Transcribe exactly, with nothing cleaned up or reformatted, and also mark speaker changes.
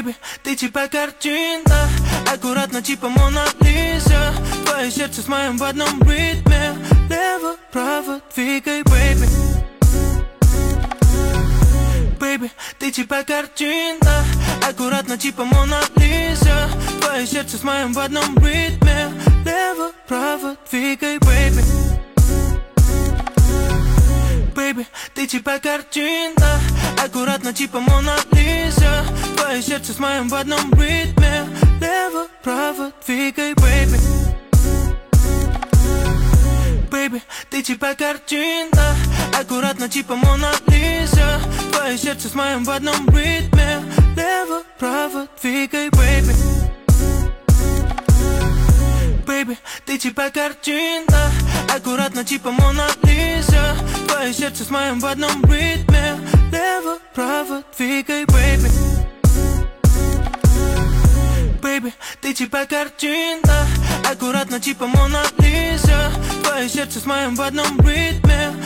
Speaker 1: Бэйби, ты типа картинка, аккуратно типа Мона Лиза. Твое сердце с моим в одном ритме. Лево-право двигай, бэйби. Бэйби, ты типа картинка, аккуратно типа Мона Лиза. Твое сердце с моим в одном ритме. Лево-право двигай, бэйби. Бэйби, ты типа картинка, аккуратно типа Мона Лиза. Твое сердце с моим в одном ритме. Лево-право двигай, бэйби. Бэйби, ты типа картинка, аккуратно типа Мона Лиза. Твое сердце с моим в одном ритме. Лево-право двигай, бэйби. Бэйби, ты типа картинка, аккуратно типа Мона Лиза. Твое сердце с моим в одном ритме. Лево-право двигай, бэйби. Бэйби, ты типа картинка, аккуратно типа Мона Лиза. Твое сердце с моим в одном ритме.